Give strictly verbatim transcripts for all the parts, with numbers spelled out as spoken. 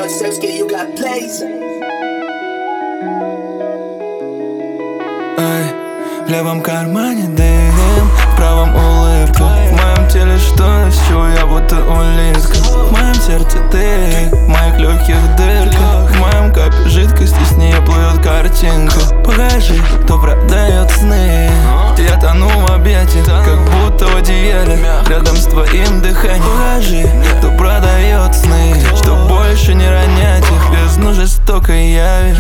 Yourselfski, you got plays. Эй, в левом кармане дым, в правом улыбка. В моем теле что еще, я будто улитка. В моем сердце ты, в моих легких дырка. В моем капе жидкости, с ней плывет картинка. Покажи, кто продает сны. Я тону в объятиях, как будто в одеяле, рядом с твоим дыханием. Покажи, кто продает сны, чтоб больше не ронять их бездну жестокой яви.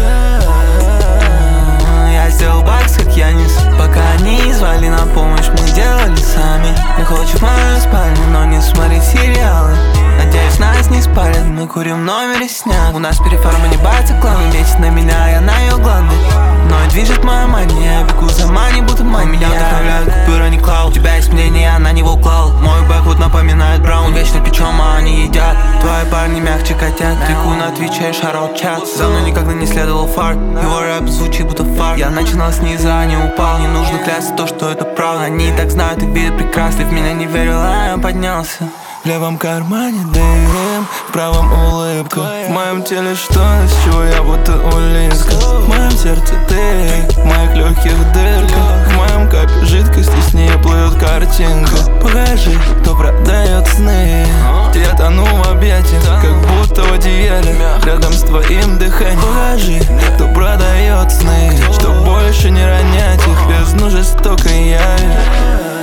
Я сделал бакс, как Янис, пока они звали на помощь, мы делали сами. Мы хочешь в мою спальню, но не смотри сериалы. Надеюсь, нас не спалят, мы курим в номере сняк. У нас переформа не бается клан, бесит на меня, я на ее гланды. Мной движет моя мания, я бегу за мани, будто мания. Меня вдохновляют купюры, не клау. У тебя есть мнение, я на него уклал. Мой бэквуд напоминает браун, вечно печем, а они едят. Твои парни мягче котят, трику на твиче, шароут чат. За мной никогда не следовал фарт, его рэп звучит будто фарт. Я начинал снизу, а не упал. Не нужно клясться то, что это правда. Они и так знают, их видят прекрасно. В меня не верил, а я поднялся. В левом кармане дым, в правом улыбка. В моем теле что, с чего я будто улитка. В моем сердце ты, в моих легких дырка. В моем капе жидкости, с ней плывет картинка. Покажи, кто продает сны. Я тону в объятиях, как будто в одеяле, рядом с твоим дыханием. Покажи, кто продает сны, чтоб больше не ронять их бездну жестокой яви.